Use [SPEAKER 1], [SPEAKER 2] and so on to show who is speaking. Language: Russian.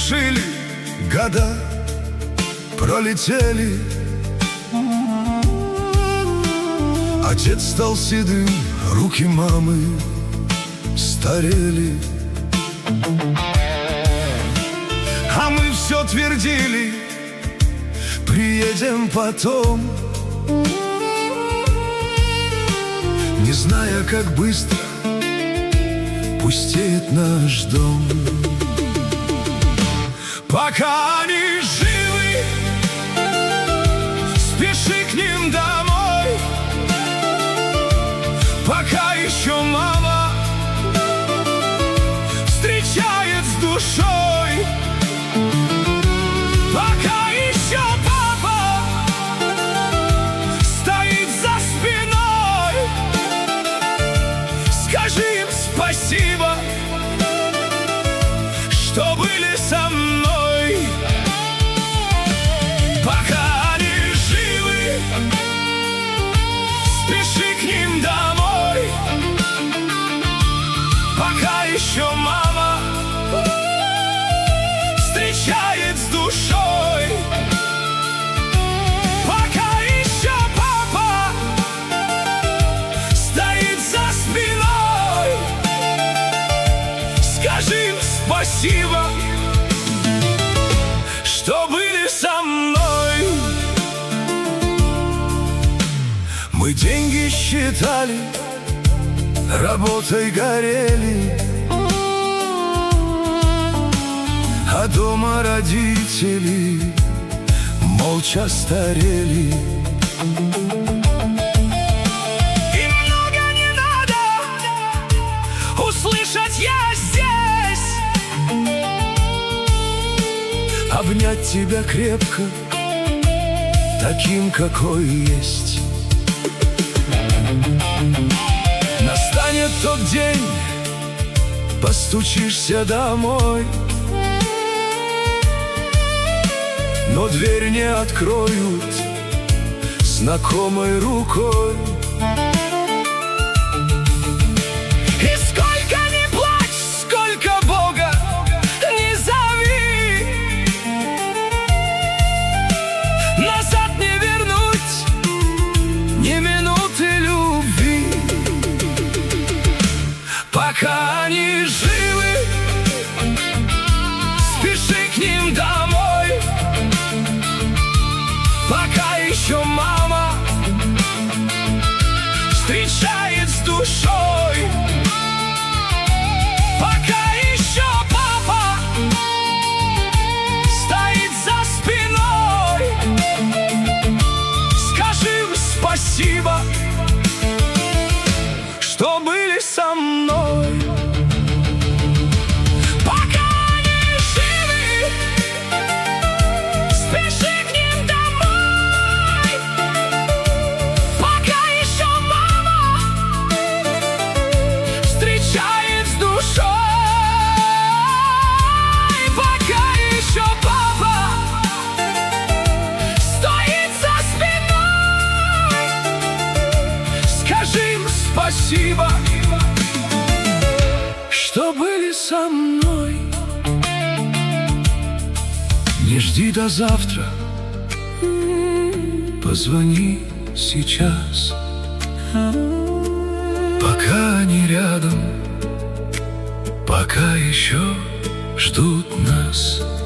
[SPEAKER 1] жили, года пролетели. Отец стал седым, руки мамы старели. А мы все твердили: приедем потом, не зная, как быстро пустеет наш дом. Пока они живы, спеши к ним домой. Пока еще мама встречает с душой. Пока еще папа стоит за спиной. Скажи им спасибо, что были со мной. Пока они живы, спеши к ним домой. Пока еще мама встречает с душой. Пока еще папа стоит за спиной. Скажи им спасибо, что были со мной. Мы деньги считали, работой горели, а дома родители молча старели. И много не надо услышать: я здесь. Обнять тебя крепко, таким, какой есть. Настанет тот день, постучишься домой, но дверь не откроют знакомой рукой. И сколько ни плачь, сколько Бога не зови, назад не вернуть ни минуты любви. Пока они живы, спеши к ним домой. Пока еще мама встречает с душой. Пока еще папа стоит за спиной. Скажи им спасибо, что были со мной. Спасибо, что были со мной. Не жди до завтра, позвони сейчас. Пока они рядом, пока еще ждут нас.